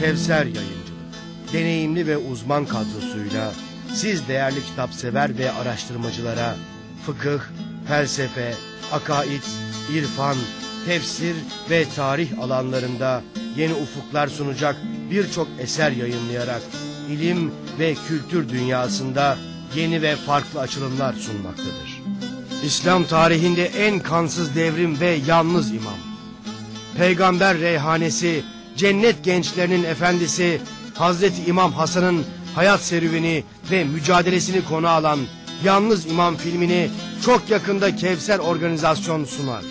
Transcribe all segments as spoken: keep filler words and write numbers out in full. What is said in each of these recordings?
Kevser Yayıncılık, deneyimli ve uzman kadrosuyla siz değerli kitapsever ve araştırmacılara fıkıh, felsefe, akaid, irfan, tefsir ve tarih alanlarında yeni ufuklar sunacak birçok eser yayınlayarak ilim ve kültür dünyasında yeni ve farklı açılımlar sunmaktadır. İslam tarihinde en kansız devrim ve yalnız imam, Peygamber reyhanesi, cennet gençlerinin efendisi Hazreti İmam Hasan'ın hayat serüveni ve mücadelesini konu alan Yalnız İmam filmini çok yakında Kevser Organizasyon sunar.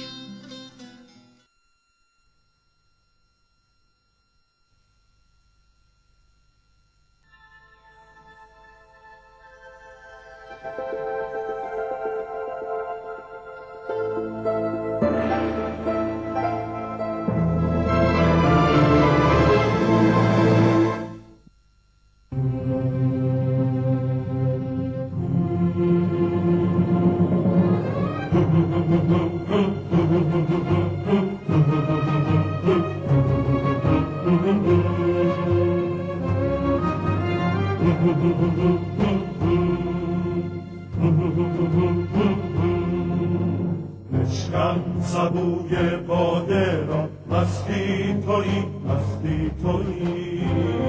بشکن سبوی باده را مستی تویی مستی تویی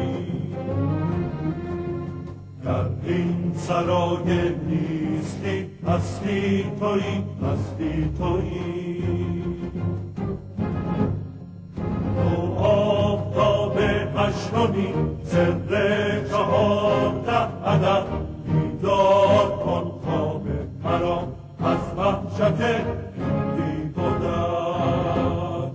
در این سرای نیستی مستی تویی مستی تویی تو آفتاب هشتمی سر چهارده عدد بیدار کن خواب مرا از وحشت بی بودن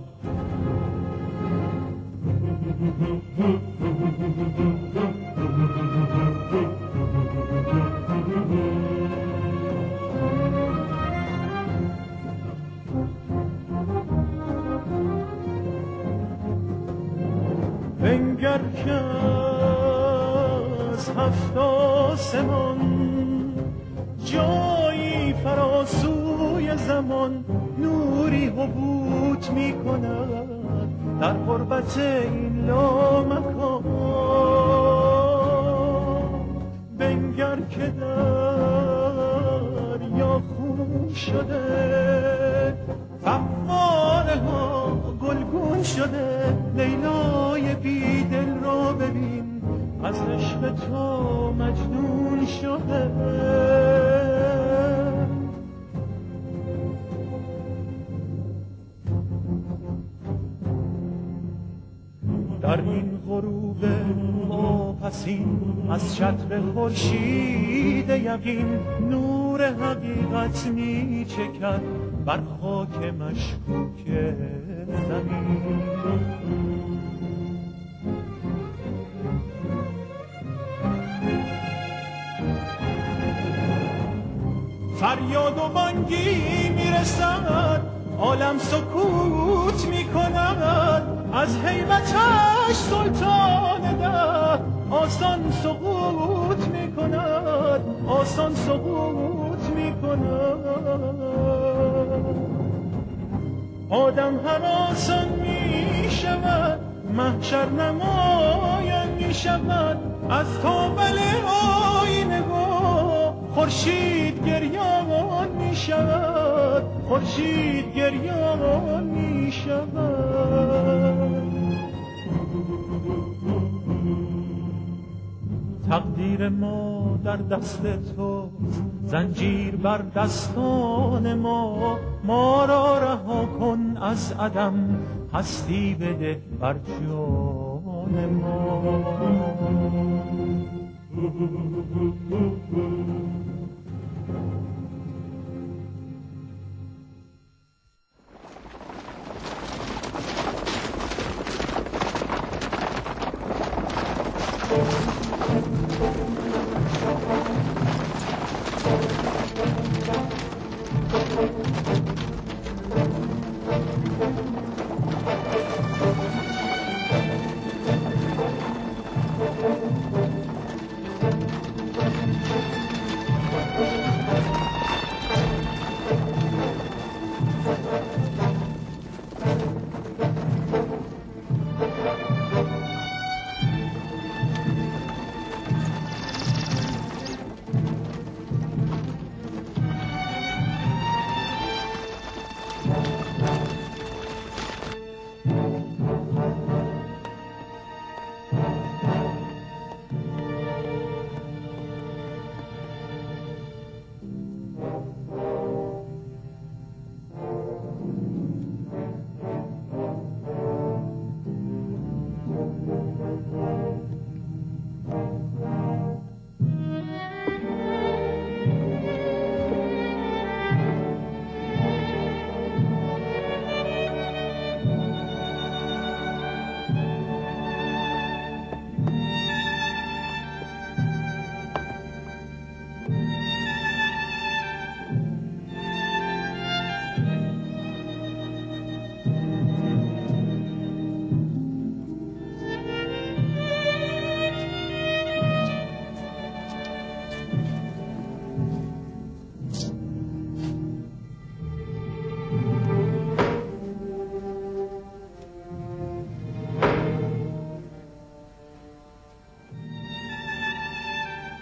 بنگر که از هفت آسمان جایی فراسوی زمان نوری حبوط می کند در غربت این لامکان بنگر که دریا خون شده فواره ها گلگون شده لیلای بیدل را ببین از عشق تو مجنون شده در این غروب واپسین از شطر خورشید یقین نور حقیقت می چکد بر خاک مشکوک زمین فریاد و بانگی میرسد عالم سکوت میکند از هیبتش سلطان ده آسان سقوط میکند آسان سقوط میکند آدم هم آسان میشود محشر نمایان میشود از تابل آینه خورشید گریان می شود خورشید گریان می شود تقدیر ما در دست تو زنجیر بر دستان ما ما را رها کن از عدم هستی بده بر جان ما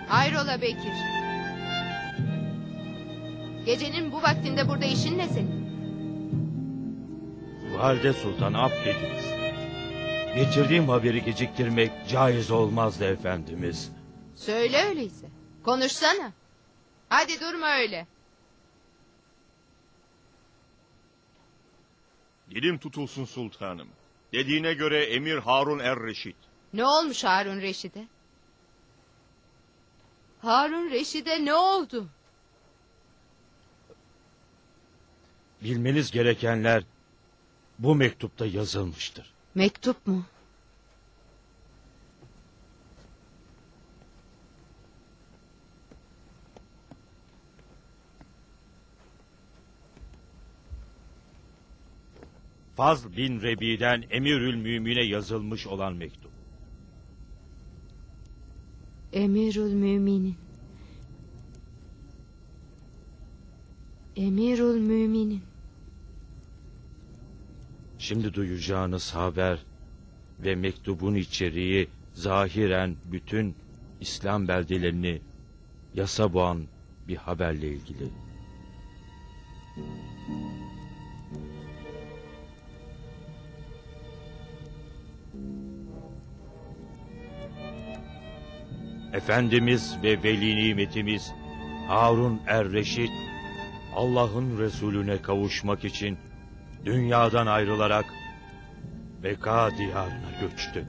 Hayrola Bekir? Gecenin bu vaktinde burada işin ne senin? Valide Sultan affediniz. Getirdiğim haberi geciktirmek caiz olmazdı efendimiz. Söyle öyleyse. Konuşsana. Hadi durma öyle. Dilim tutulsun sultanım. Dediğine göre Emir Harun er-Reşid. Ne olmuş Harun Reşid'e? Harun Reşid'e ne oldu? Bilmeniz gerekenler bu mektupta yazılmıştır. Mektup mu? Fazl bin Rebi'den Emirül Mümin'e yazılmış olan mektup. Emirül Müminin. Emirül Müminin. Şimdi duyacağınız haber ve mektubun içeriği zahiren bütün İslam beldelerini yasa boğan bir haberle ilgili. Efendimiz ve veli nimetimiz Harun er-Reşid Allah'ın Resulüne kavuşmak için dünyadan ayrılarak Beka diyarına göçtü.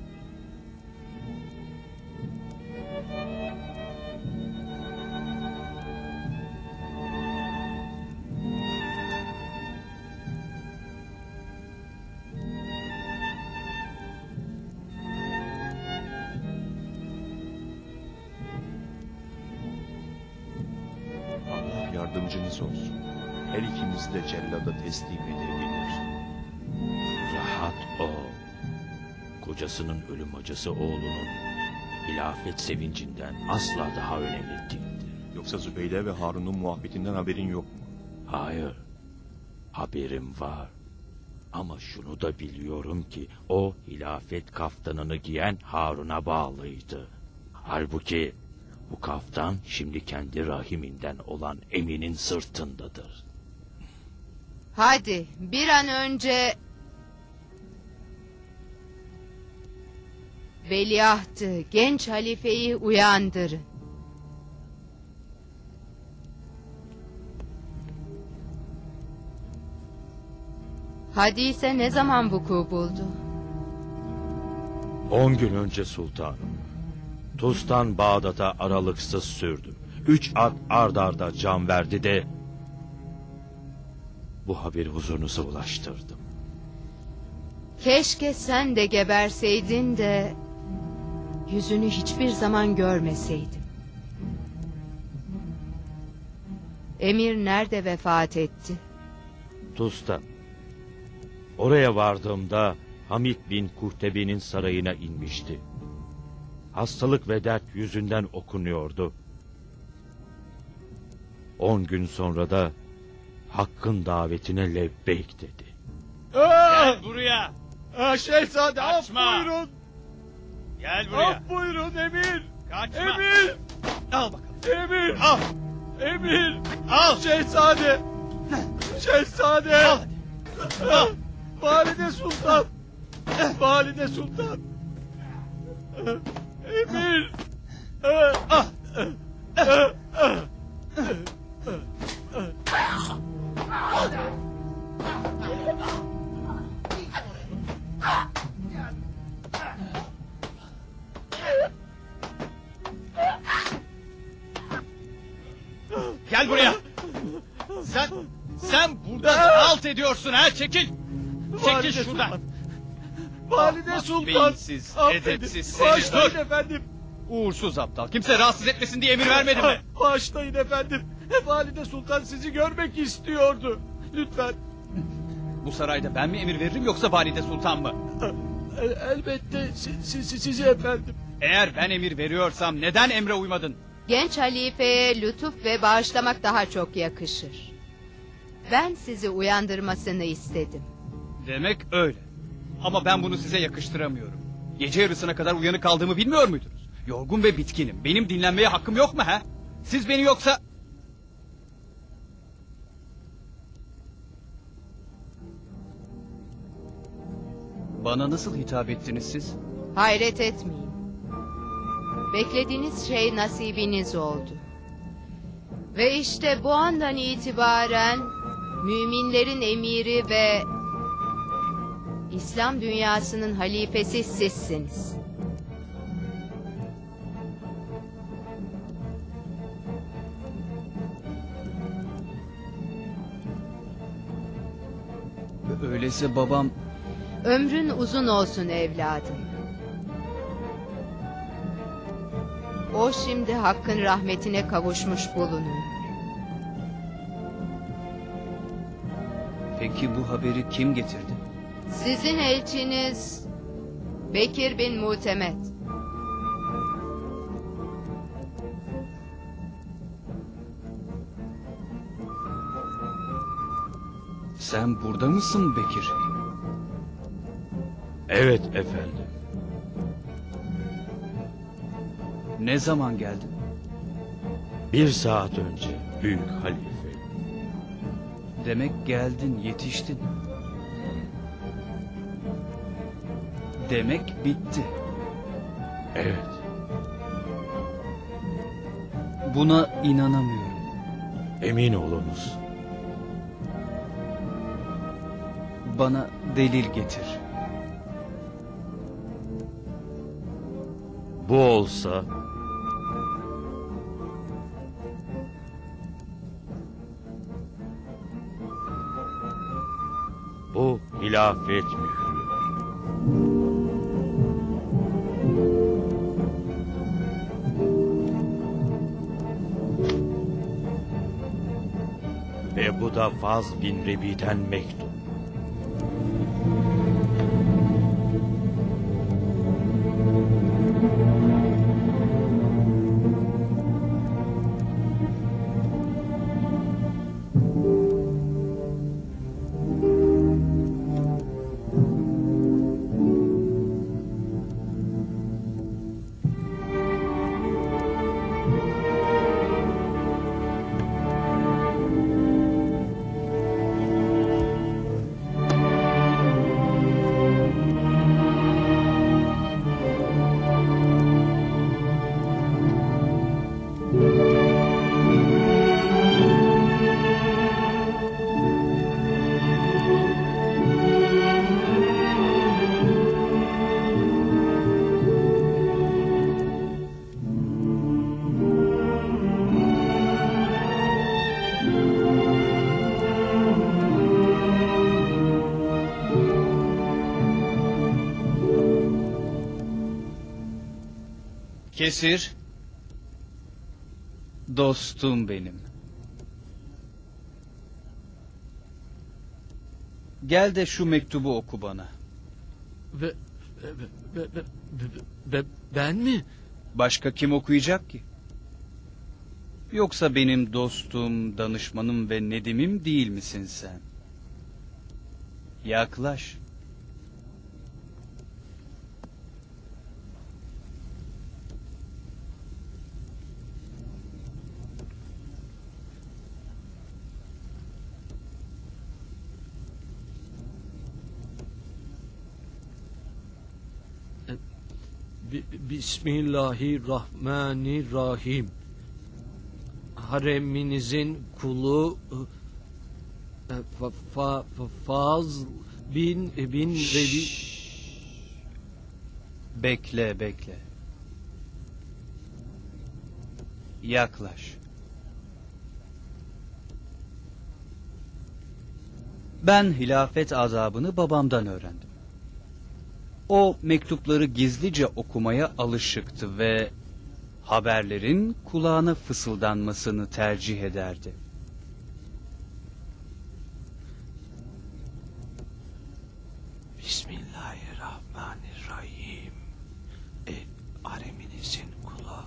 Allah yardımcınız olsun. Her ikimiz de cellada teslim edebilir. Rahat ol. Kocasının ölüm acısı oğlunun hilafet sevincinden asla daha önemli değildir. Yoksa Zübeyde ve Harun'un muhabbetinden haberin yok mu? Hayır, haberim var. Ama şunu da biliyorum ki o hilafet kaftanını giyen Harun'a bağlıydı. Halbuki bu kaftan şimdi kendi rahiminden olan Emin'in sırtındadır. Hadi bir an önce veliahtı, genç halifeyi uyandırın. Hadise ne zaman vuku buldu? On gün önce sultanım. Tuz'dan Bağdat'a aralıksız sürdüm. Üç at ard arda can verdi de bu haberi huzurunuza ulaştırdım. Keşke sen de geberseydin de yüzünü hiçbir zaman görmeseydim. Emir nerede vefat etti? Tuz'da. Oraya vardığımda Hamid bin Kuhtebe'nin sarayına inmişti. Hastalık ve dert yüzünden okunuyordu. On gün sonra da Hakk'ın davetine lebbeyk dedi. Gel buraya. Aa, şehzade af Kaçma. buyurun. Gel buraya. Af buyurun emir. Kaçma. Emir. Al bakalım. Emir. Al. Emir. Al. Şehzade. Şehzade. Al hadi. Al. Valide Sultan. Valide Sultan. Emir. Al. Gel buraya. Sen sen burada halt ediyorsun ha, çekil. Çekil Valide şuradan. Sultan. Valide Ah, Sultan. beyinsiz, Affedin. edepsiz seni. Bağışlayın Dur. efendim. Uğursuz aptal. Kimse rahatsız etmesin diye emir vermedim mi? Bağışlayın efendim. Valide Sultan sizi görmek istiyordu. Lütfen. Bu sarayda ben mi emir veririm yoksa valide sultan mı? El- elbette si- si- si- sizi efendim. Eğer ben emir veriyorsam neden emre uymadın? Genç halifeye lütuf ve bağışlamak daha çok yakışır. Ben sizi uyandırmasını istedim. Demek öyle. Ama ben bunu size yakıştıramıyorum. Gece yarısına kadar uyanık kaldığımı bilmiyor muydunuz? Yorgun ve bitkinim. Benim dinlenmeye hakkım yok mu ha? Siz beni yoksa... Bana nasıl hitap ettiniz siz? Hayret etmeyin. Beklediğiniz şey nasibiniz oldu. Ve işte bu andan itibaren müminlerin emiri ve İslam dünyasının halifesi sizsiniz. Öyleyse babam... Ömrün uzun olsun evladım. O şimdi Hakk'ın rahmetine kavuşmuş bulunuyor. Peki bu haberi kim getirdi? Sizin elçiniz Bekir bin Mutemet. Sen burada mısın Bekir? Evet efendim. Ne zaman geldin? Bir saat önce büyük halife. Demek geldin, yetiştin. Demek bitti. Evet. Buna inanamıyorum. Emin olunuz. Bana delil getir. Bu olsa... Bu hilafet mührü. Ve bu da Faz bin Rebi'den mektup. Kesir. Dostum benim. Gel de şu mektubu oku bana. Ve, ve, ve, ve, ve- ben mi? Başka kim okuyacak ki? Yoksa benim dostum, danışmanım ve nedimim değil misin sen? Yaklaş. Bi- Bismillahirrahmanirrahim. Hareminizin kulu e, fa, fa, fa- Faz bin bin Rebi. Bekle, bekle. Yaklaş. Ben hilafet azabını babamdan öğrendim. O mektupları gizlice okumaya alışıktı ve haberlerin kulağına fısıldanmasını tercih ederdi. Bismillahirrahmanirrahim. E, hareminizin kulu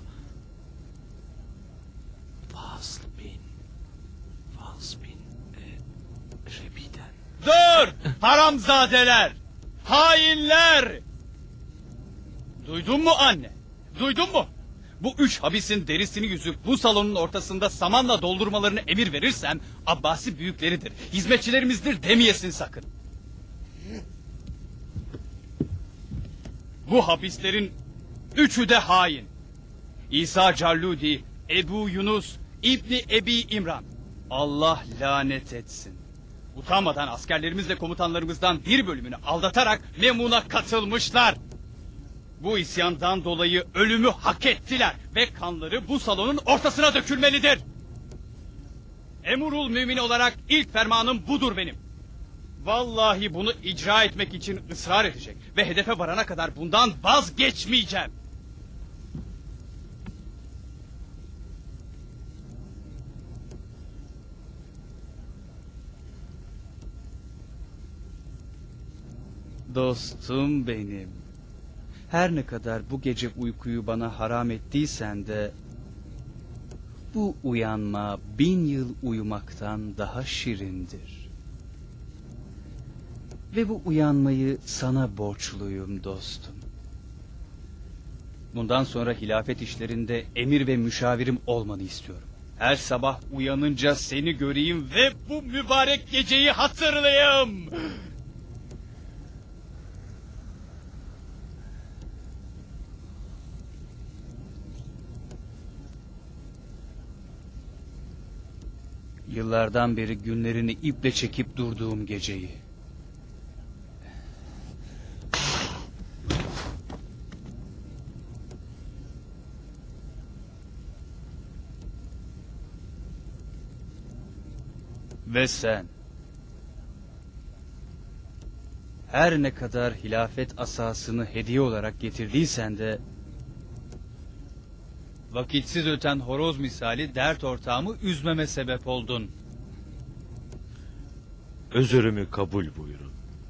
Faz bin Faz bin e, Rebi'den. Dur! Haramzadeler! Hainler! Duydun mu anne? Duydun mu? Bu üç habisin derisini yüzüp bu salonun ortasında samanla doldurmalarını emir verirsem Abbasi büyükleridir, hizmetçilerimizdir demeyesin sakın. Bu hapislerin üçü de hain. İsa Calludi, Ebu Yunus, İbni Ebi İmran. Allah lanet etsin. Utanmadan askerlerimizle komutanlarımızdan bir bölümünü aldatarak Memun'a katılmışlar. Bu isyandan dolayı ölümü hak ettiler ve kanları bu salonun ortasına dökülmelidir. Emurul mümin olarak ilk fermanım budur benim. Vallahi bunu icra etmek için ısrar edecek ve hedefe varana kadar bundan vazgeçmeyeceğim. Dostum benim. Her ne kadar bu gece uykuyu bana haram ettiysen de bu uyanma bin yıl uyumaktan daha şirindir. Ve bu uyanmayı sana borçluyum dostum. Bundan sonra hilafet işlerinde emir ve müşavirim olmanı istiyorum. Her sabah uyanınca seni göreyim ve bu mübarek geceyi hatırlayayım. Yıllardan beri günlerini iple çekip durduğum geceyi. Ve sen, her ne kadar hilafet asasını hediye olarak getirdiysen de, vakitsiz öten horoz misali dert ortağımı üzmeme sebep oldun. Özürümü kabul buyurun.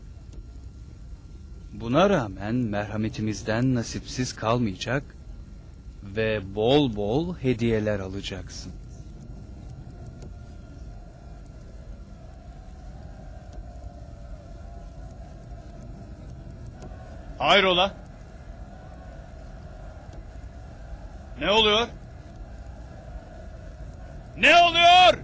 Buna rağmen merhametimizden nasipsiz kalmayacak ve bol bol hediyeler alacaksın. Hayrola? Ne oluyor? Ne oluyor?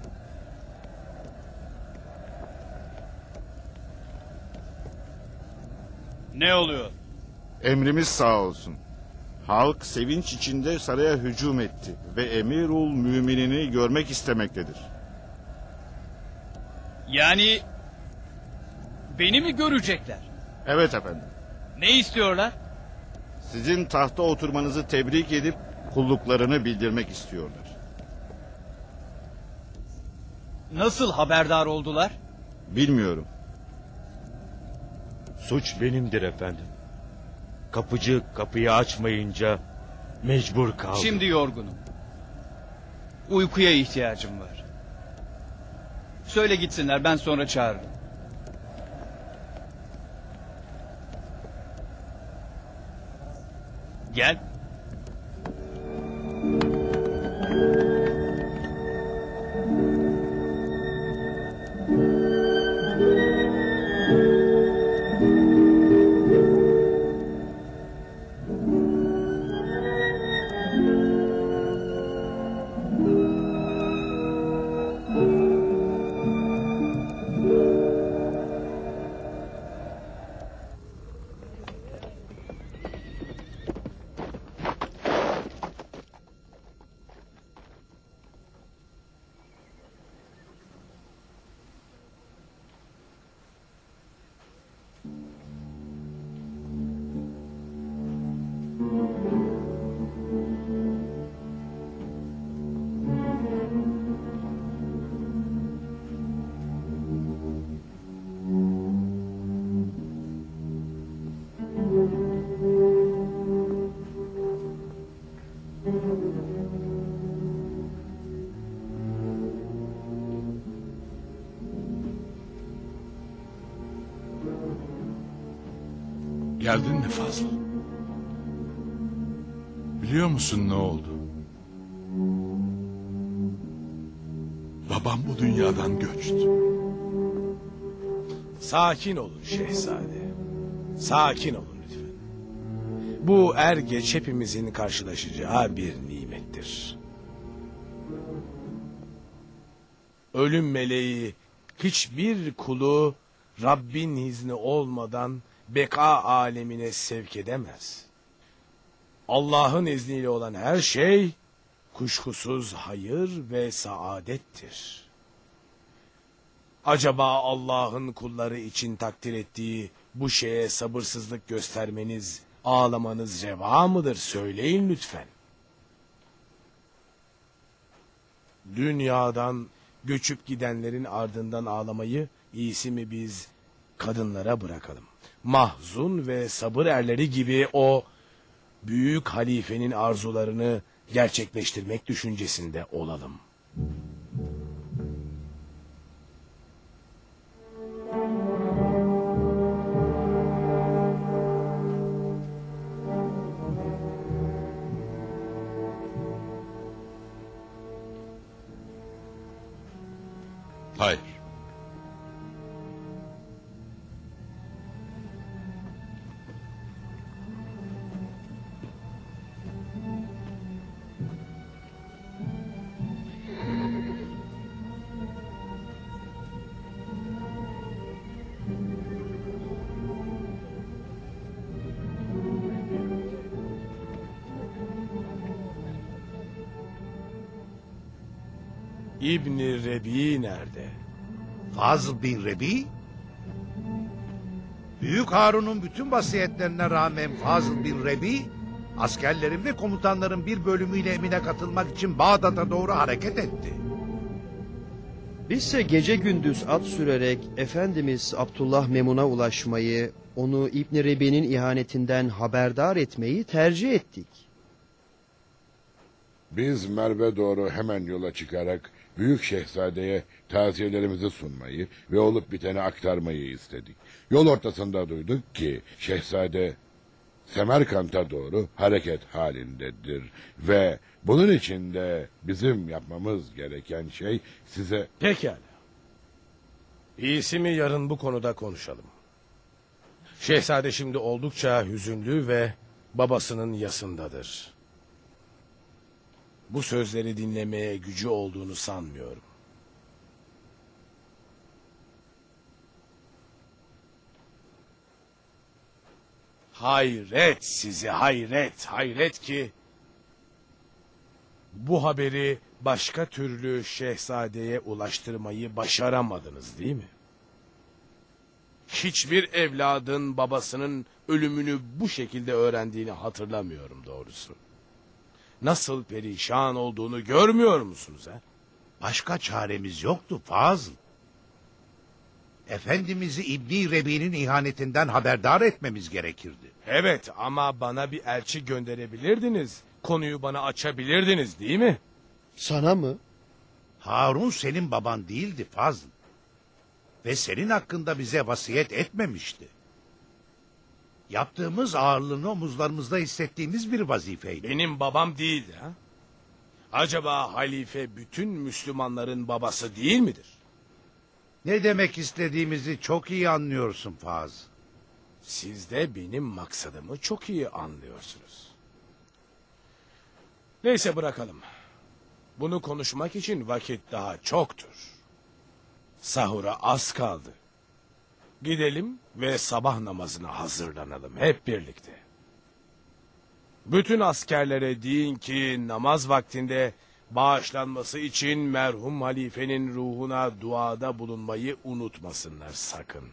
Ne oluyor? Emrimiz sağ olsun. Halk sevinç içinde saraya hücum etti ve Emirul Müminini görmek istemektedir. Yani beni mi görecekler? Evet efendim. Ne istiyorlar? Sizin tahta oturmanızı tebrik edip kulluklarını bildirmek istiyorlar. Nasıl haberdar oldular? Bilmiyorum. Suç benimdir efendim. Kapıcı kapıyı açmayınca mecbur kaldım. Şimdi yorgunum. Uykuya ihtiyacım var. Söyle gitsinler, ben sonra çağırırım. Gel. Geldin mi Fazıl? Biliyor musun ne oldu? Babam bu dünyadan göçtü. Sakin olun şehzade. Sakin olun lütfen. Bu er geç hepimizin karşılaşacağı bir nimettir. Ölüm meleği hiçbir kulu Rabbin izni olmadan beka alemine sevk edemez. Allah'ın izniyle olan her şey kuşkusuz hayır ve saadettir. Acaba Allah'ın kulları için takdir ettiği bu şeye sabırsızlık göstermeniz, ağlamanız reva mıdır? Söyleyin lütfen. Dünyadan göçüp gidenlerin ardından ağlamayı iyisi mi biz kadınlara bırakalım. Mahzun ve sabır erleri gibi o büyük halifenin arzularını gerçekleştirmek düşüncesinde olalım. Hayır. İbn-i Rebi nerede? Fazıl bin Rebi? Büyük Harun'un bütün vasiyetlerine rağmen Fazıl bin Rebi, askerlerin ve komutanların bir bölümüyle emine katılmak için Bağdat'a doğru hareket etti. Bizse gece gündüz at sürerek Efendimiz Abdullah Memun'a ulaşmayı, onu İbn Rebi'nin ihanetinden haberdar etmeyi tercih ettik. Biz Merv'e doğru hemen yola çıkarak Büyük Şehzade'ye taziyelerimizi sunmayı ve olup biteni aktarmayı istedik. Yol ortasında duyduk ki Şehzade Semerkant'a doğru hareket halindedir ve bunun için de bizim yapmamız gereken şey size... Pekala. İyisi mi yarın bu konuda konuşalım. Şehzade şimdi oldukça hüzünlü ve babasının yasındadır. Bu sözleri dinlemeye gücü olduğunu sanmıyorum. Hayret sizi, hayret, hayret ki bu haberi başka türlü şehzadeye ulaştırmayı başaramadınız değil mi? Hiçbir evladın babasının ölümünü bu şekilde öğrendiğini hatırlamıyorum doğrusu. Nasıl perişan olduğunu görmüyor musunuz ha? Başka çaremiz yoktu Fazıl. Efendimiz'i İbn Rebi'nin ihanetinden haberdar etmemiz gerekirdi. Evet ama bana bir elçi gönderebilirdiniz. Konuyu bana açabilirdiniz değil mi? Sana mı? Harun senin baban değildi Fazıl. Ve senin hakkında bize vasiyet etmemişti. Yaptığımız ağırlığını omuzlarımızda hissettiğimiz bir vazifeydi. Benim babam değildi ha? Acaba halife bütün Müslümanların babası değil midir? Ne demek istediğimizi çok iyi anlıyorsun Faz. Siz de benim maksadımı çok iyi anlıyorsunuz. Neyse bırakalım. Bunu konuşmak için vakit daha çoktur. Sahura az kaldı. Gidelim ve sabah namazına hazırlanalım hep birlikte. Bütün askerlere deyin ki namaz vaktinde bağışlanması için merhum halifenin ruhuna duada bulunmayı unutmasınlar sakın.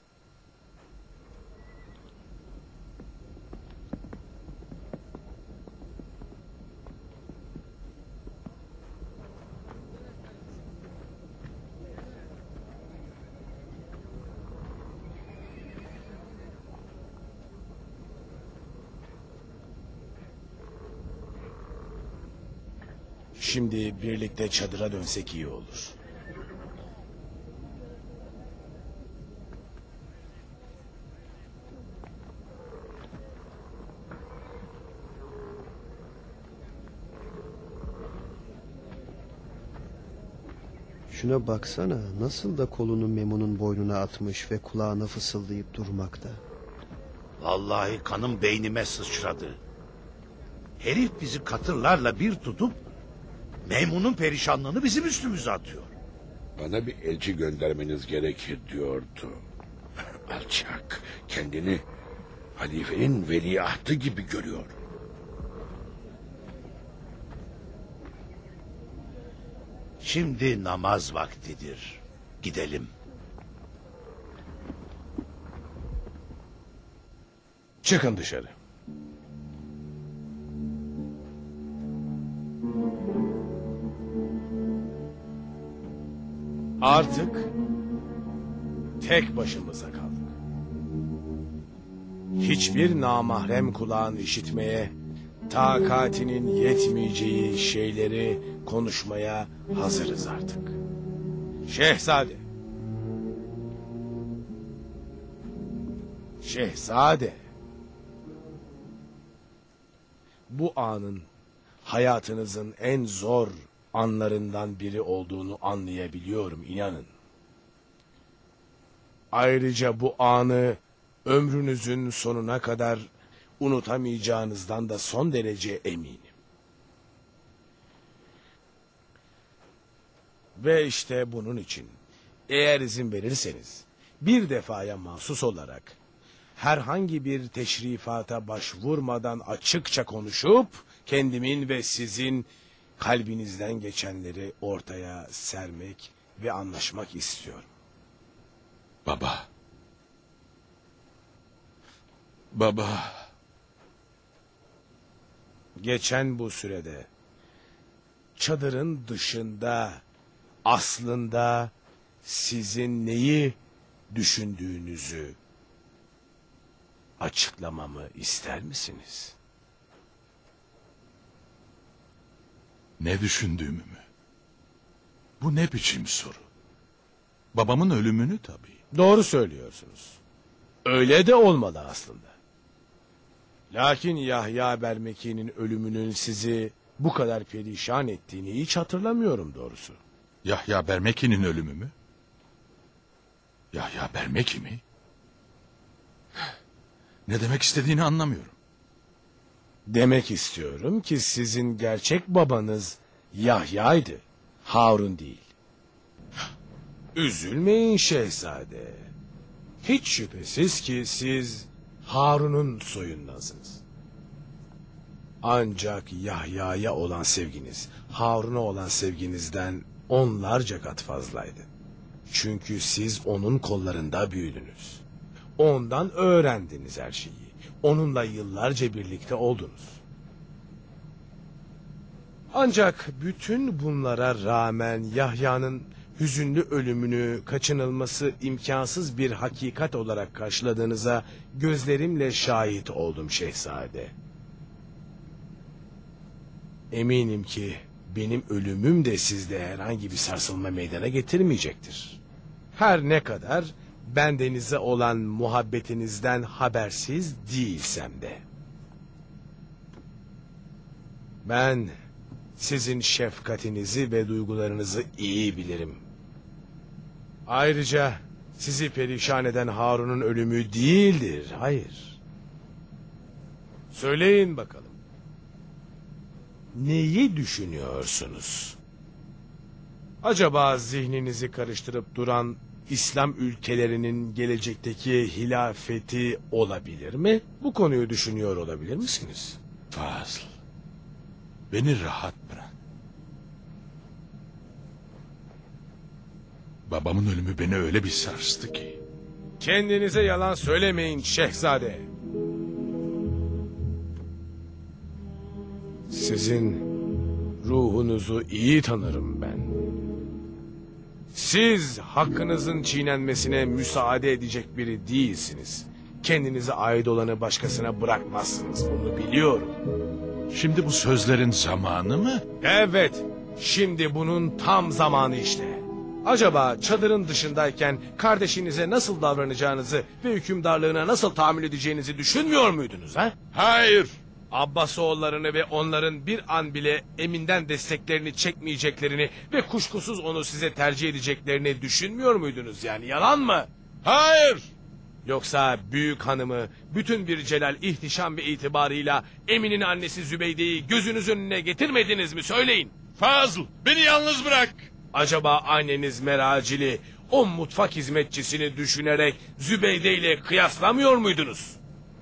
Şimdi birlikte çadıra dönsek iyi olur. Şuna baksana, nasıl da kolunu Memun'un boynuna atmış ve kulağına fısıldayıp durmakta. Vallahi kanım beynime sıçradı. Herif bizi katırlarla bir tutup Meymun'un perişanlığını bizim üstümüze atıyor. Bana bir elçi göndermeniz gerekir diyordu. Alçak, kendini halifenin veliahtı gibi görüyor. Şimdi namaz vaktidir. Gidelim. Çıkın dışarı. Artık tek başımıza kaldık. Hiçbir namahrem kulağın işitmeye, takatinin yetmeyeceği şeyleri konuşmaya hazırız artık. Şehzade. Şehzade. Bu anın hayatınızın en zor anlarından biri olduğunu anlayabiliyorum, inanın. Ayrıca bu anı ömrünüzün sonuna kadar unutamayacağınızdan da son derece eminim. Ve işte bunun için eğer izin verirseniz bir defaya mahsus olarak herhangi bir teşrifata başvurmadan açıkça konuşup kendimin ve sizin kalbinizden geçenleri ortaya sermek ve anlaşmak istiyorum. Baba. Baba. Geçen bu sürede çadırın dışında aslında sizin neyi düşündüğünüzü açıklamamı ister misiniz? Ne düşündüğümü mü? Bu ne biçim soru? Babamın ölümünü tabii. Doğru söylüyorsunuz. Öyle de olmalı aslında. Lakin Yahya Bermeki'nin ölümünün sizi bu kadar perişan ettiğini hiç hatırlamıyorum doğrusu. Yahya Bermeki'nin ölümü mü? Yahya Bermeki mi? Ne demek istediğini anlamıyorum. Demek istiyorum ki sizin gerçek babanız Yahya'ydı, Harun değil. Üzülmeyin şehzade. Hiç şüphesiz ki siz Harun'un soyundansınız. Ancak Yahya'ya olan sevginiz, Harun'a olan sevginizden onlarca kat fazlaydı. Çünkü siz onun kollarında büyüdünüz. Ondan öğrendiniz her şeyi. Onunla yıllarca birlikte oldunuz. Ancak bütün bunlara rağmen Yahya'nın hüzünlü ölümünü kaçınılması imkansız bir hakikat olarak karşıladığınıza gözlerimle şahit oldum şehzade. Eminim ki benim ölümüm de sizde herhangi bir sarsılma meydana getirmeyecektir. Her ne kadar bendenize olan muhabbetinizden habersiz değilsem de. Ben sizin şefkatinizi ve duygularınızı iyi bilirim. Ayrıca sizi perişan eden Harun'un ölümü değildir, hayır. Söyleyin bakalım. Neyi düşünüyorsunuz? Acaba zihninizi karıştırıp duran İslam ülkelerinin gelecekteki hilafeti olabilir mi? Bu konuyu düşünüyor olabilir misiniz? Fazıl, beni rahat bırak. Babamın ölümü beni öyle bir sarstı ki. Kendinize yalan söylemeyin şehzade. Sizin ruhunuzu iyi tanırım ben. Siz hakkınızın çiğnenmesine müsaade edecek biri değilsiniz. Kendinize ait olanı başkasına bırakmazsınız, bunu biliyorum. Şimdi bu sözlerin zamanı mı? Evet, şimdi bunun tam zamanı işte. Acaba çadırın dışındayken kardeşinize nasıl davranacağınızı ve hükümdarlığına nasıl tahammül edeceğinizi düşünmüyor muydunuz ha? Hayır. Abbasoğullarını ve onların bir an bile Emin'den desteklerini çekmeyeceklerini ve kuşkusuz onu size tercih edeceklerini düşünmüyor muydunuz yani, yalan mı? Hayır. Yoksa büyük hanımı bütün bir celal ihtişam ve itibarıyla Emin'in annesi Zübeyde'yi gözünüzün önüne getirmediniz mi söyleyin. Fazıl beni yalnız bırak. Acaba anneniz Meracil'i o mutfak hizmetçisini düşünerek Zübeyde ile kıyaslamıyor muydunuz?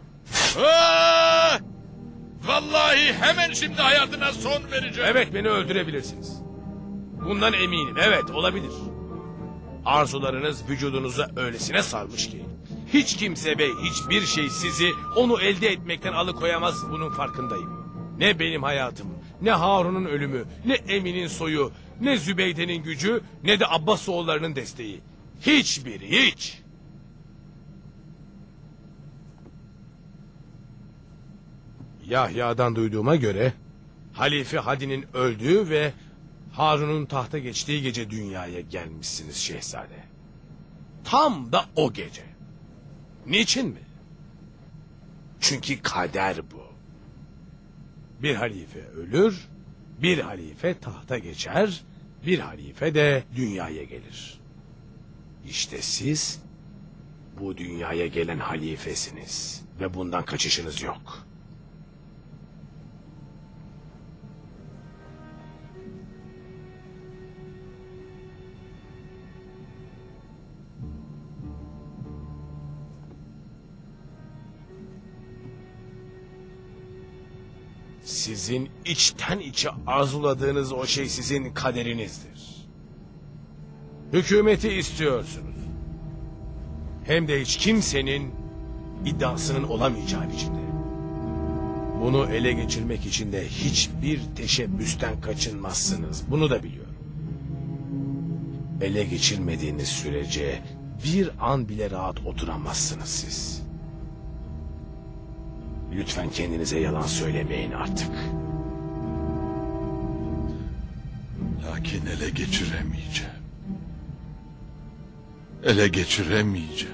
Aa! Vallahi hemen şimdi hayatına son vereceğim. Evet, beni öldürebilirsiniz. Bundan eminim, evet olabilir. Arzularınız vücudunuza öylesine sarmış ki hiç kimse ve hiçbir şey sizi onu elde etmekten alıkoyamaz, bunun farkındayım. Ne benim hayatım, ne Harun'un ölümü, ne Emin'in soyu, ne Zübeyde'nin gücü, ne de Abbasoğullarının desteği. Hiçbiri, hiç. Yahya'dan duyduğuma göre Halife Hadi'nin öldüğü ve Harun'un tahta geçtiği gece dünyaya gelmişsiniz şehzade. Tam da o gece. Niçin mi? Çünkü kader bu. Bir halife ölür, bir halife tahta geçer, bir halife de dünyaya gelir. İşte siz bu dünyaya gelen halifesiniz ve bundan kaçışınız yok. Sizin içten içe arzuladığınız o şey sizin kaderinizdir. Hükümeti istiyorsunuz. Hem de hiç kimsenin iddiasının olamayacağı biçimde. Bunu ele geçirmek için de hiçbir teşebbüsten kaçınmazsınız. Bunu da biliyorum. Ele geçirmediğiniz sürece bir an bile rahat oturamazsınız siz. Lütfen kendinize yalan söylemeyin artık. Lakin ele geçiremeyeceğim. Ele geçiremeyeceğim.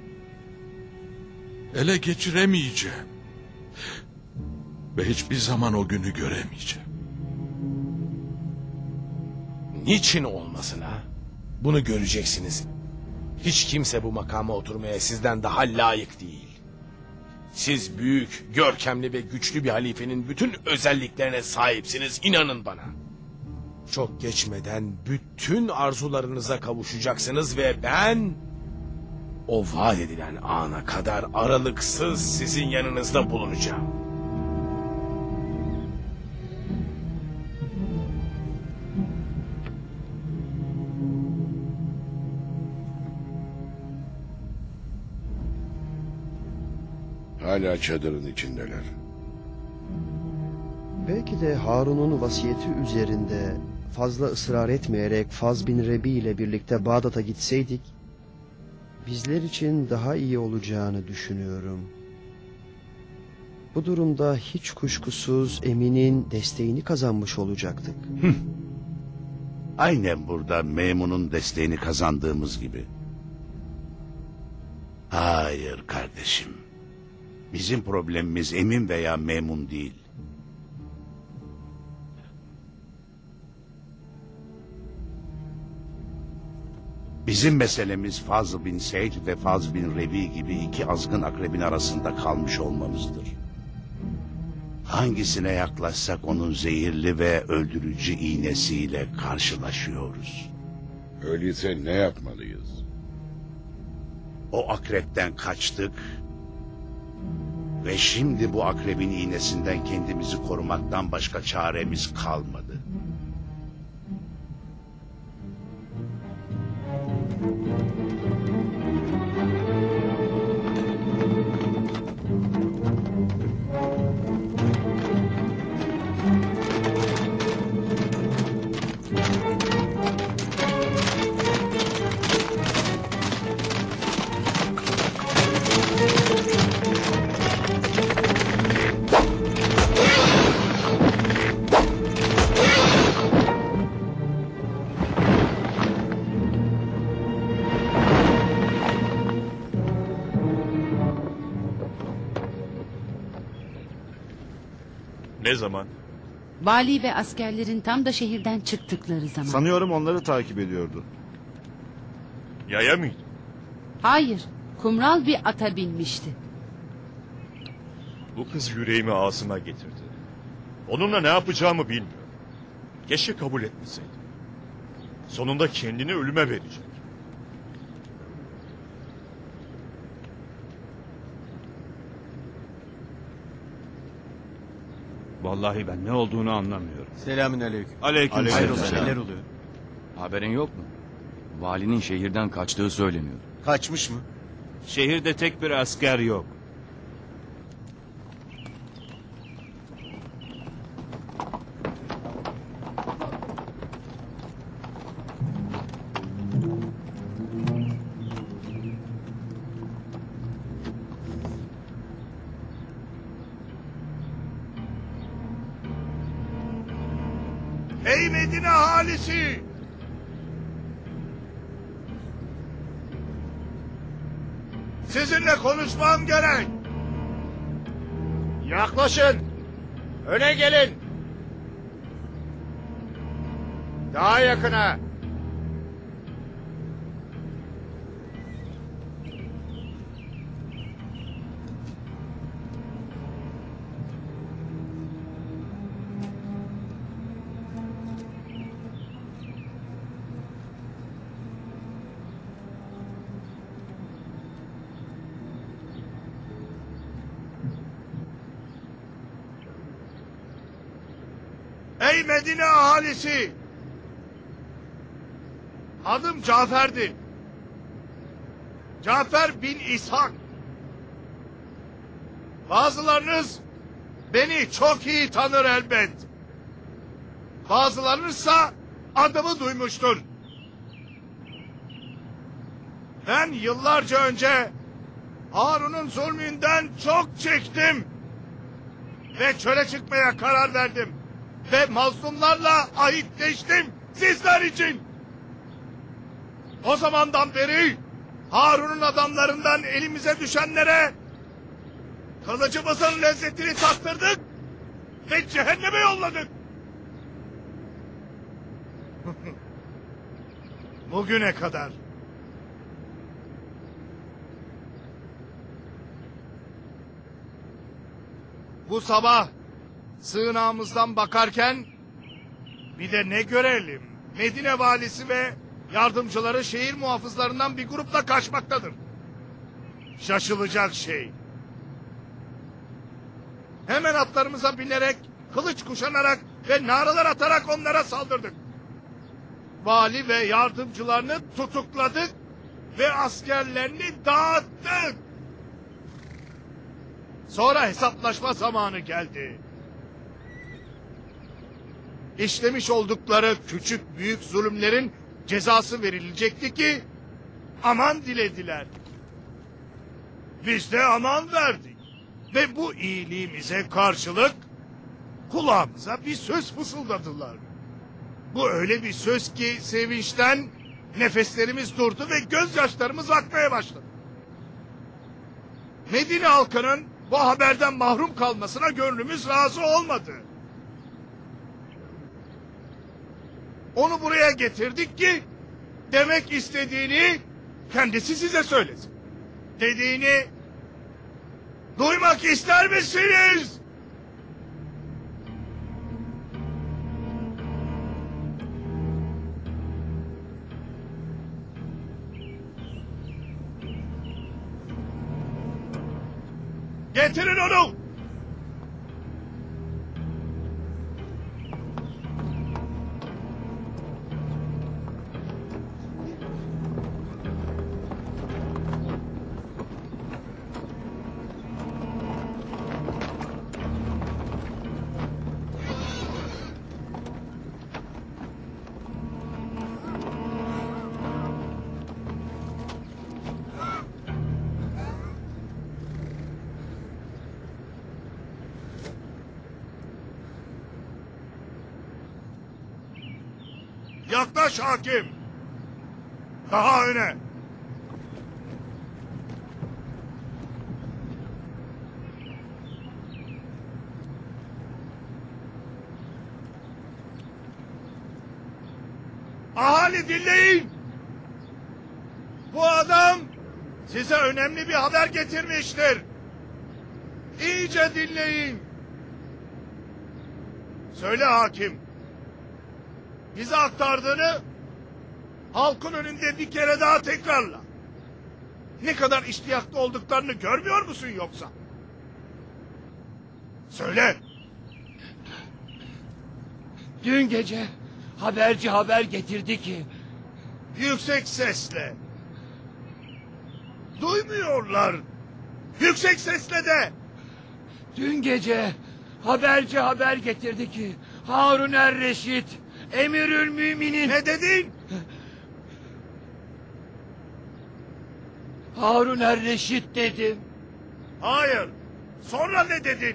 Ele geçiremeyeceğim. Ve hiçbir zaman o günü göremeyeceğim. Niçin olmasın ha? Bunu göreceksiniz. Hiç kimse bu makama oturmaya sizden daha layık değil. Siz büyük, görkemli ve güçlü bir halifenin bütün özelliklerine sahipsiniz, inanın bana. Çok geçmeden bütün arzularınıza kavuşacaksınız ve ben o vaat edilen ana kadar aralıksız sizin yanınızda bulunacağım. Hala çadırın içindeler. Belki de Harun'un vasiyeti üzerinde fazla ısrar etmeyerek Faz bin Rebi ile birlikte Bağdat'a gitseydik, bizler için daha iyi olacağını düşünüyorum. Bu durumda hiç kuşkusuz Emin'in desteğini kazanmış olacaktık. Aynen burada Memun'un desteğini kazandığımız gibi. Hayır kardeşim. Bizim problemimiz Emin veya Memun değil. Bizim meselemiz Fazıl bin Seyd ve Fazıl bin Rebi gibi iki azgın akrebin arasında kalmış olmamızdır. Hangisine yaklaşsak onun zehirli ve öldürücü iğnesiyle karşılaşıyoruz. Öyleyse ne yapmalıyız? O akrepten kaçtık ve şimdi bu akrebin iğnesinden kendimizi korumaktan başka çaremiz kalmadı. Ne zaman? Vali ve askerlerin tam da şehirden çıktıkları zaman. Sanıyorum onları takip ediyordu. Yaya mıydı? Hayır, kumral bir ata binmişti. Bu kız yüreğimi ağzıma getirdi. Onunla ne yapacağımı bilmiyorum. Keşke kabul etmeseydim. Sonunda kendini ölüme verecek. Vallahi ben ne olduğunu anlamıyorum. Selamünaleyküm. Aleyküm selam. Neler oluyor? Haberin yok mu? Valinin şehirden kaçtığı söyleniyor. Kaçmış mı? Şehirde tek bir asker yok. Ey Medine ahalisi! Sizinle konuşmam gerek. Yaklaşın. Öne gelin. Daha yakına. Ey Medine ahalisi! Adım Cafer'di. Cafer bin İshak. Bazılarınız beni çok iyi tanır elbet. Bazılarınızsa adımı duymuştur. Ben yıllarca önce Harun'un zulmünden çok çektim. Ve çöle çıkmaya karar verdim. Ve mazlumlarla ahitleştim sizler için. O zamandan beri Harun'un adamlarından elimize düşenlere kılıcımızın lezzetini tattırdık ve cehenneme yolladık. Bugüne kadar. Bu sabah sığınağımızdan bakarken bir de ne görelim? Medine valisi ve yardımcıları şehir muhafızlarından bir grupla kaçmaktadır. Şaşılacak şey. Hemen atlarımıza binerek, kılıç kuşanarak ve naralar atarak onlara saldırdık. Vali ve yardımcılarını tutukladık ve askerlerini dağıttık. Sonra hesaplaşma zamanı geldi. İşlemiş oldukları küçük büyük zulümlerin cezası verilecekti ki aman dilediler. Biz de aman verdik. Ve bu iyiliğimize karşılık kulağımıza bir söz fısıldadılar. Bu öyle bir söz ki sevinçten nefeslerimiz durdu ve gözyaşlarımız akmaya başladı. Medine halkının bu haberden mahrum kalmasına gönlümüz razı olmadı. Onu buraya getirdik ki demek istediğini kendisi size söylesin. Dediğini duymak ister misiniz? Getirin onu! Yaklaş hakim. Daha öne. Ahali dinleyin. Bu adam size önemli bir haber getirmiştir. İyice dinleyin. Söyle hakim. Bize aktardığını halkın önünde bir kere daha tekrarla. Ne kadar iştiyaklı olduklarını görmüyor musun yoksa? Söyle. Dün gece haberci haber getirdi ki... Yüksek sesle. Duymuyorlar. Yüksek sesle de. Dün gece haberci haber getirdi ki... Harun er-Reşit, Emirül Müminin... Ne dedin? Harun er-Reşit dedim. Hayır. Sonra ne dedin?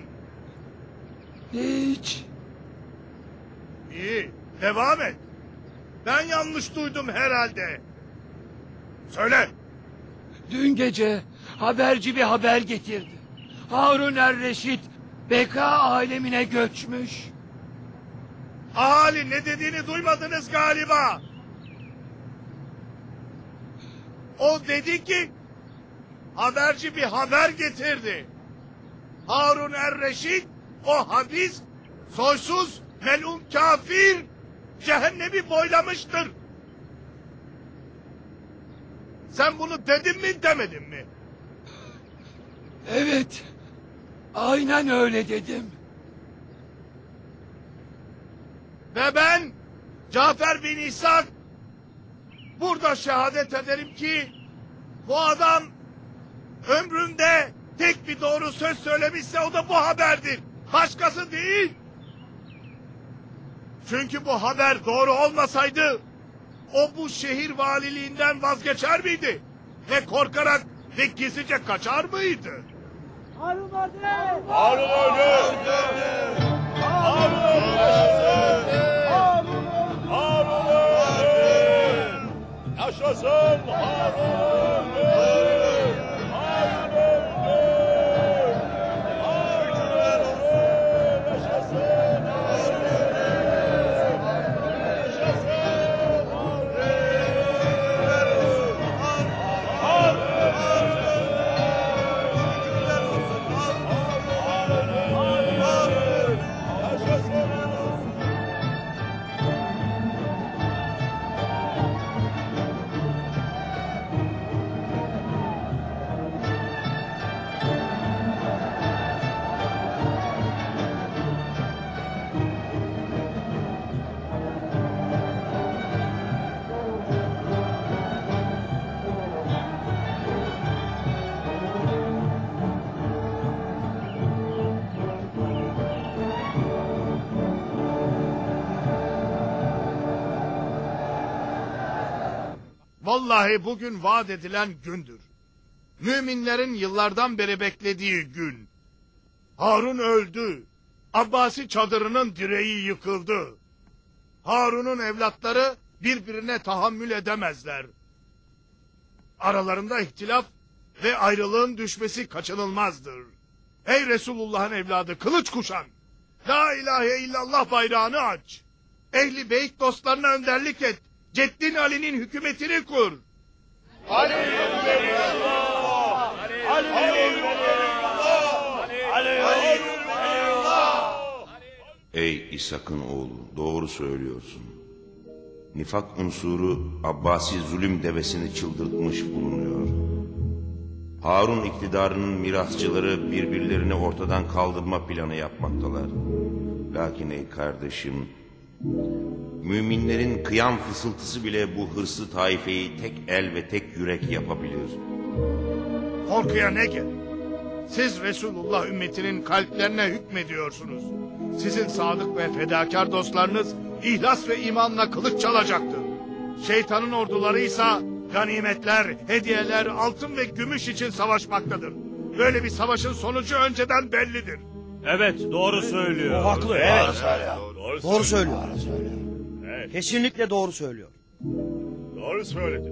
Hiç. İyi. Devam et. Ben yanlış duydum herhalde. Söyle. Dün gece haberci bir haber getirdi. Harun er-Reşit beka alemine göçmüş. Ahali ne dediğini duymadınız galiba. O dedi ki haberci bir haber getirdi. Harun er-Reşit o habis, soysuz, melun kafir cehennemi boylamıştır. Sen bunu dedin mi demedin mi? Evet. Aynen öyle dedim. Ve ben Cafer bin İshak burada şehadet ederim ki bu adam ömründe tek bir doğru söz söylemişse o da bu haberdir. Başkası değil. Çünkü bu haber doğru olmasaydı o bu şehir valiliğinden vazgeçer miydi? Ve korkarak ve gizlice kaçar mıydı? Harun öldü! Harun öldü! Harun öldü! Harun öldü! Yaşasın Harun öldü! Harun öldü! Harun öldü! Yaşasın Harun öldü! Yaşasın Harun öldü! Vallahi bugün vaat edilen gündür. Müminlerin yıllardan beri beklediği gün. Harun öldü. Abbasi çadırının direği yıkıldı. Harun'un evlatları birbirine tahammül edemezler. Aralarında ihtilaf ve ayrılığın düşmesi kaçınılmazdır. Ey Resulullah'ın evladı kılıç kuşan. La ilahe illallah bayrağını aç. Ehli beyt dostlarına önderlik et. Ceddin Ali'nin hükümetini kur. Ali Ekberullah! Ali Ekberullah! Ali Ekberullah! Ey İshak'ın oğlu, doğru söylüyorsun. Nifak unsuru Abbasi zulüm devesini çıldırtmış bulunuyor. Harun iktidarının mirasçıları birbirlerini ortadan kaldırma planı yapmaktalar. Lakin ey kardeşim, müminlerin kıyam fısıltısı bile bu hırslı taifeyi tek el ve tek yürek yapabilir. Korkuya ne gerek? Siz Resulullah ümmetinin kalplerine hükmediyorsunuz. Sizin sadık ve fedakar dostlarınız ihlas ve imanla kılıç çalacaktır. Şeytanın orduları ise ganimetler, hediyeler, altın ve gümüş için savaşmaktadır. Böyle bir savaşın sonucu önceden bellidir. Evet, doğru söylüyor. O haklı, evet. Doğru, Doğru söylüyor. Evet. Kesinlikle doğru söylüyor. Doğru söyledi.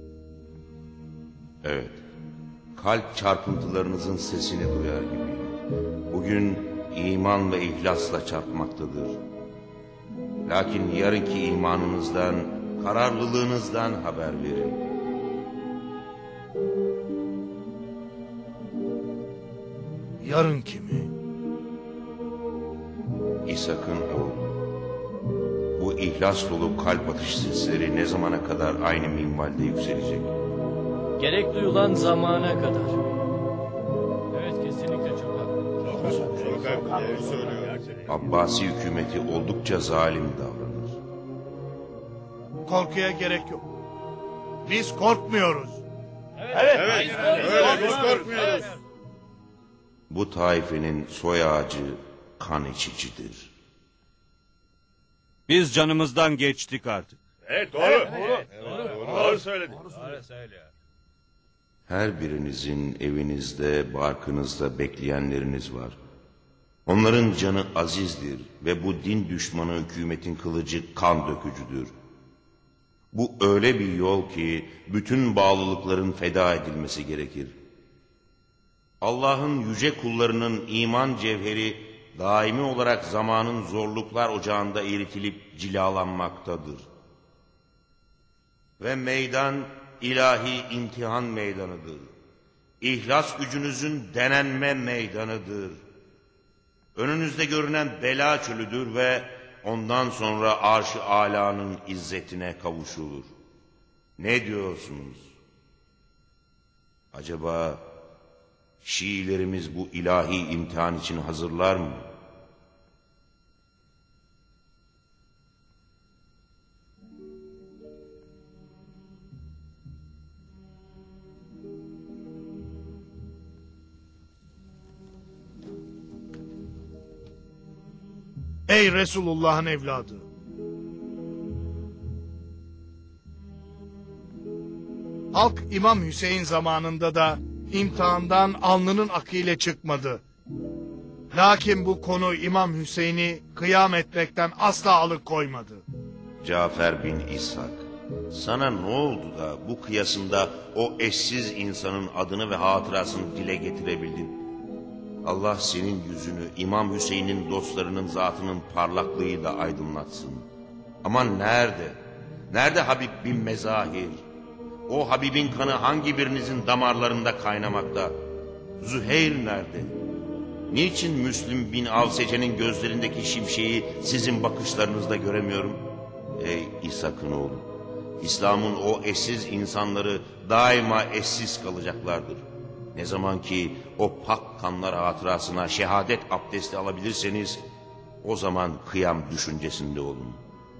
Evet, kalp çarpıntılarınızın sesini duyar gibiyim. Bugün iman ve ihlasla çarpmaktadır. Lakin yarınki imanınızdan, kararlılığınızdan haber verin. Yarın kimi? İshak'ın oğlu. Bu ihlas dolu kalp atış sesleri ne zamana kadar aynı minvalde yükselecek? Gerek duyulan zamana kadar. Evet, kesinlikle çok haklı. Çok haklı. Abbasi hükümeti oldukça zalim davranır. Korkuya gerek yok. Biz korkmuyoruz. Evet, evet, öyle biz korkmuyoruz. Bu taifenin soy ağacı kan içicidir. Biz canımızdan geçtik artık. Evet doğru. Evet, doğru. Evet, doğru. Doğru. Doğru söyledin. Doğru söylüyor. Her birinizin evinizde, barkınızda bekleyenleriniz var. Onların canı azizdir ve bu din düşmanı hükümetin kılıcı kan dökücüdür. Bu öyle bir yol ki bütün bağlılıkların feda edilmesi gerekir. Allah'ın yüce kullarının iman cevheri daimi olarak zamanın zorluklar ocağında eritilip cilalanmaktadır. Ve meydan ilahi imtihan meydanıdır. İhlas gücünüzün denenme meydanıdır. Önünüzde görünen bela çölüdür ve ondan sonra arş-ı alanın izzetine kavuşulur. Ne diyorsunuz? Acaba Şiilerimiz bu ilahi imtihan için hazırlar mı? Ey Resulullah'ın evladı! Halk İmam Hüseyin zamanında da imtihandan alnının akıyla çıkmadı. Lakin bu konu İmam Hüseyin'i kıyam etmekten asla alıkoymadı. Cafer bin İshak, sana ne oldu da bu kıyasında o eşsiz insanın adını ve hatırasını dile getirebildin? Allah senin yüzünü İmam Hüseyin'in dostlarının zatının parlaklığıyla aydınlatsın. Ama nerede? Nerede Habib bin Mezahir? O Habib'in kanı hangi birinizin damarlarında kaynamakta? Züheyr nerede? Niçin Müslim bin Avsece'nin gözlerindeki şimşeği sizin bakışlarınızda göremiyorum? Ey İshak'ın oğlu! İslam'ın o eşsiz insanları daima eşsiz kalacaklardır. Ne zaman ki o pak kanlar hatırasına şehadet abdesti alabilirseniz, o zaman kıyam düşüncesinde olun.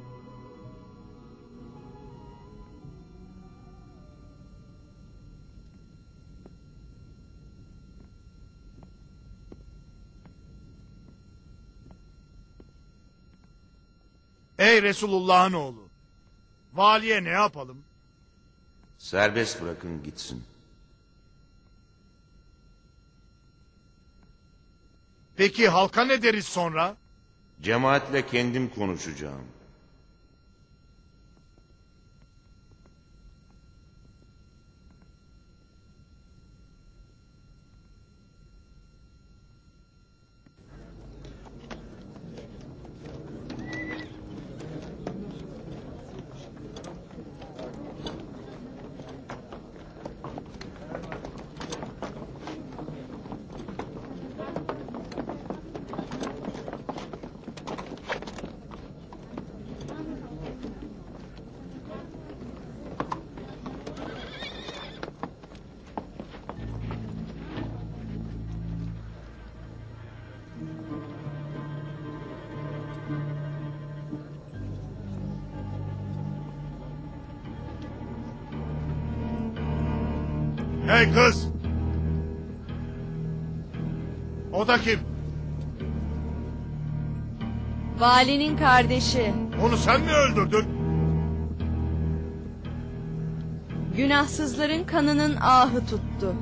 Ey Resulullah'ın oğlu! Valiye ne yapalım? Serbest bırakın gitsin. Peki halka ne deriz sonra? Cemaatle kendim konuşacağım. Hey kız! O da kim? Valinin kardeşi. Onu sen mi öldürdün? Günahsızların kanının ahı tuttu.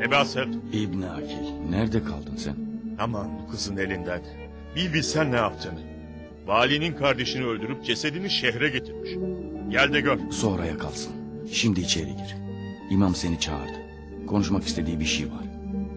Ebaset. İbni Akil, nerede kaldın sen? Aman bu kızın elinden. Bir bilsen ne yaptığını. Valinin kardeşini öldürüp cesedini şehre getirmiş. Gel de gör. Sonraya kalsın. Şimdi içeri gir. İmam seni çağırdı. Konuşmak istediği bir şey var.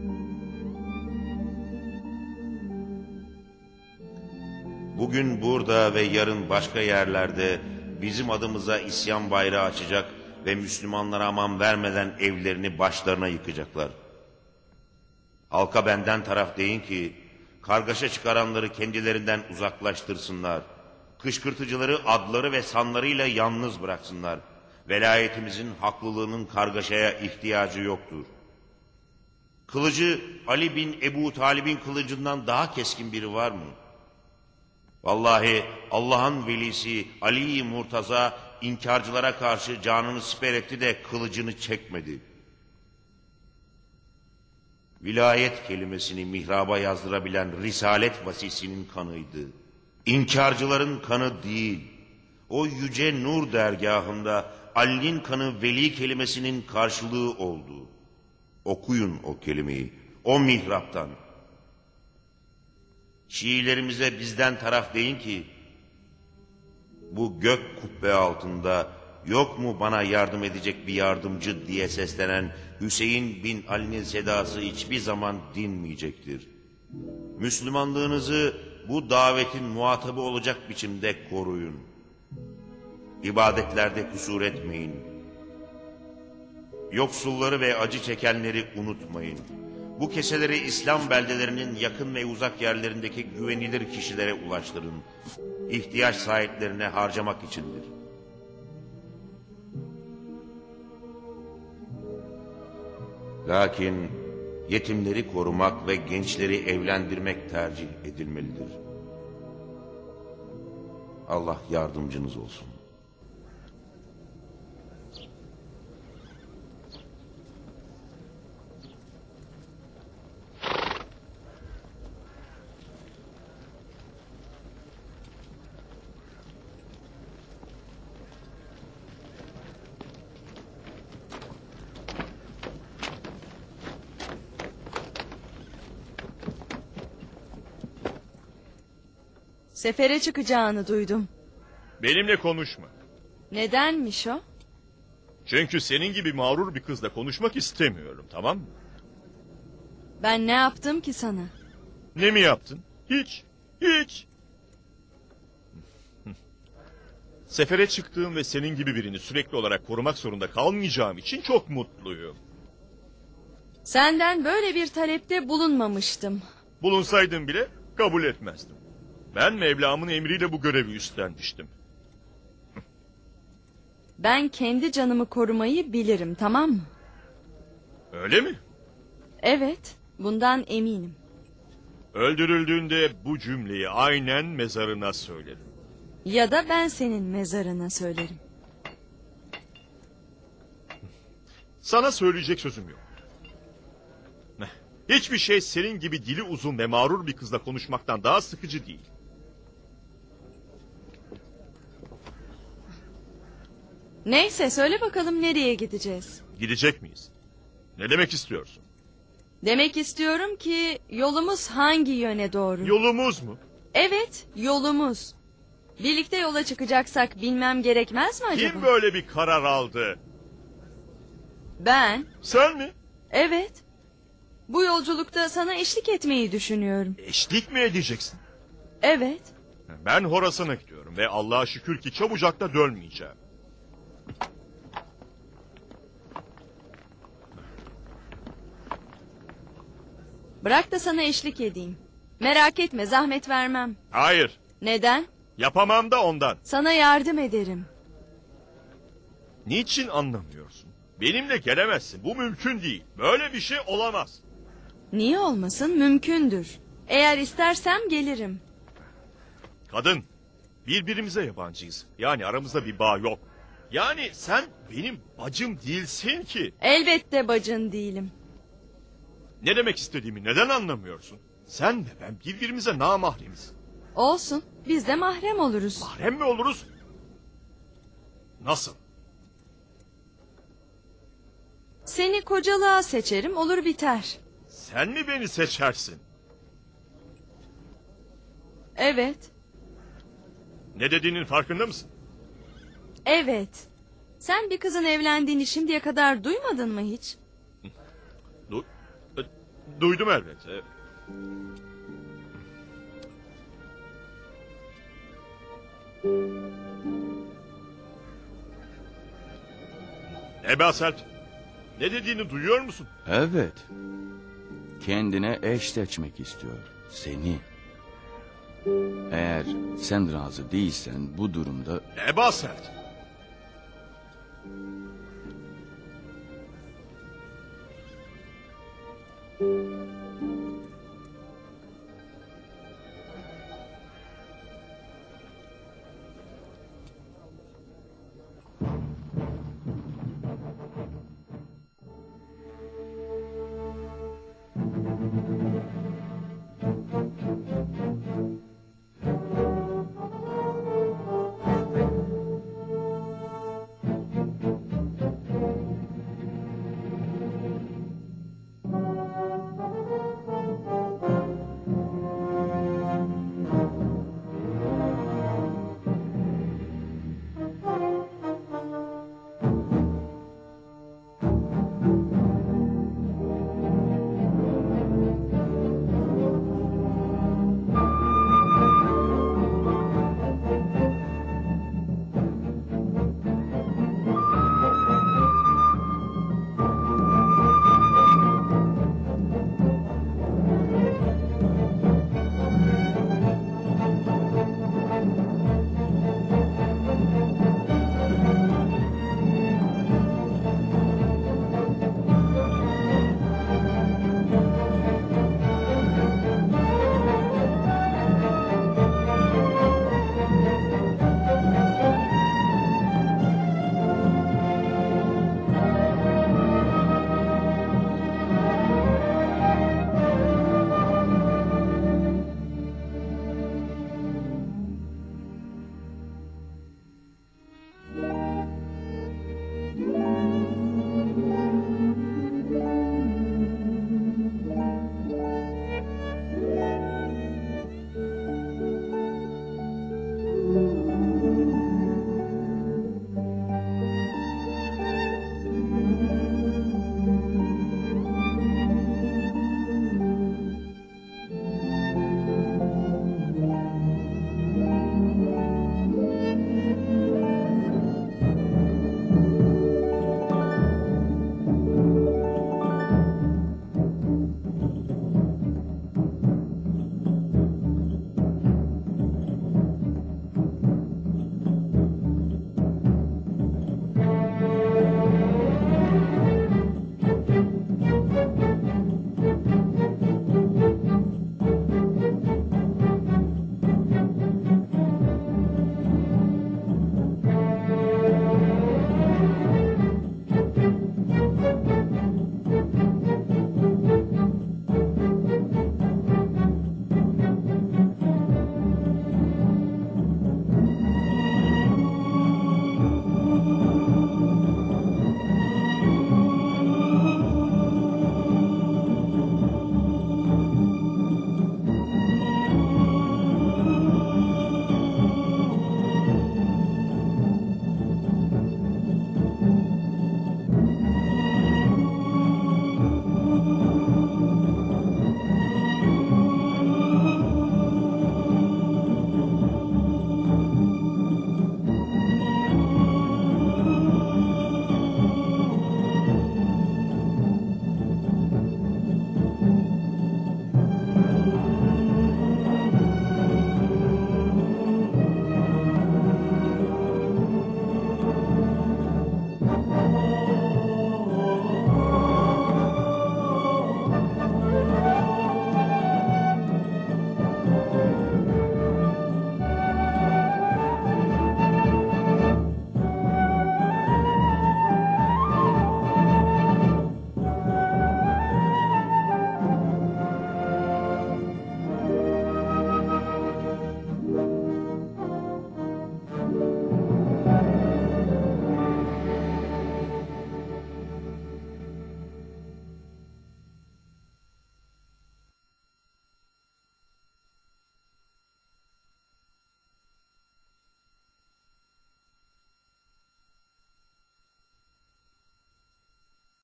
Bugün burada ve yarın başka yerlerde bizim adımıza isyan bayrağı açacak ve Müslümanlara aman vermeden evlerini başlarına yıkacaklar. Halka benden taraf deyin ki, kargaşa çıkaranları kendilerinden uzaklaştırsınlar. Kışkırtıcıları adları ve sanlarıyla yalnız bıraksınlar. Velayetimizin haklılığının kargaşaya ihtiyacı yoktur. Kılıcı Ali bin Ebu Talib'in kılıcından daha keskin biri var mı? Vallahi Allah'ın velisi Ali-i Murtaza inkarcılara karşı canını siper etti de kılıcını çekmedi. Vilayet kelimesini mihraba yazdırabilen Risalet vasisinin kanıydı. İnkarcıların kanı değil. O yüce nur dergahında Ali'nin kanı veli kelimesinin karşılığı oldu. Okuyun o kelimeyi, o mihraptan. Şiilerimize bizden taraf deyin ki, bu gök kubbe altında yok mu bana yardım edecek bir yardımcı diye seslenen Hüseyin bin Ali'nin sedası hiçbir zaman dinmeyecektir. Müslümanlığınızı bu davetin muhatabı olacak biçimde koruyun. İbadetlerde kusur etmeyin. Yoksulları ve acı çekenleri unutmayın. Bu keseleri İslam beldelerinin yakın ve uzak yerlerindeki güvenilir kişilere ulaştırın. İhtiyaç sahiplerine harcamak içindir. Lakin yetimleri korumak ve gençleri evlendirmek tercih edilmelidir. Allah yardımcınız olsun. Sefere çıkacağını duydum. Benimle konuşma. Nedenmiş o? Çünkü senin gibi mağrur bir kızla konuşmak istemiyorum, tamam mı? Ben ne yaptım ki sana? Ne mi yaptın? Hiç, hiç. Sefere çıktığım ve senin gibi birini sürekli olarak korumak zorunda kalmayacağım için çok mutluyum. Senden böyle bir talepte bulunmamıştım. Bulunsaydım bile kabul etmezdim. Ben Mevlam'ın emriyle bu görevi üstlenmiştim. Ben kendi canımı korumayı bilirim, tamam mı? Öyle mi? Evet, bundan eminim. Öldürüldüğünde bu cümleyi aynen mezarına söylerim. Ya da ben senin mezarına söylerim. Sana söyleyecek sözüm yok. Hiçbir şey senin gibi dili uzun ve mağrur bir kızla konuşmaktan daha sıkıcı değil. Neyse söyle bakalım nereye gideceğiz? Gidecek miyiz? Ne demek istiyorsun? Demek istiyorum ki yolumuz hangi yöne doğru? Yolumuz mu? Evet, yolumuz. Birlikte yola çıkacaksak bilmem gerekmez mi acaba? Kim böyle bir karar aldı? Ben. Sen mi? Evet. Bu yolculukta sana eşlik etmeyi düşünüyorum. Eşlik mi edeceksin? Evet. Ben Horasan'a gidiyorum ve Allah'a şükür ki çabucak da dönmeyeceğim. Bırak da sana eşlik edeyim. Merak etme, zahmet vermem. Hayır. Neden? Yapamam da ondan. Sana yardım ederim. Niçin anlamıyorsun? Benimle gelemezsin. Bu mümkün değil. Böyle bir şey olamaz. Niye olmasın? Mümkündür. Eğer istersem gelirim. Kadın, birbirimize yabancıyız. Yani aramızda bir bağ yok. Yani sen benim bacım değilsin ki. Elbette bacın değilim. Ne demek istediğimi neden anlamıyorsun? Sen ve ben birbirimize namahremiz. Olsun, biz de mahrem oluruz. Mahrem mi oluruz? Nasıl? Seni kocalığa seçerim, olur biter. Sen mi beni seçersin? Evet, Ne dediğinin farkında mısın? evet. Sen bir kızın evlendiğini şimdiye kadar duymadın mı hiç? Du e, duydum elbet. E, Eba Sert, ne dediğini duyuyor musun? Evet. Kendine eş seçmek istiyor. Seni. Eğer sen razı değilsen bu durumda... Eba Sert.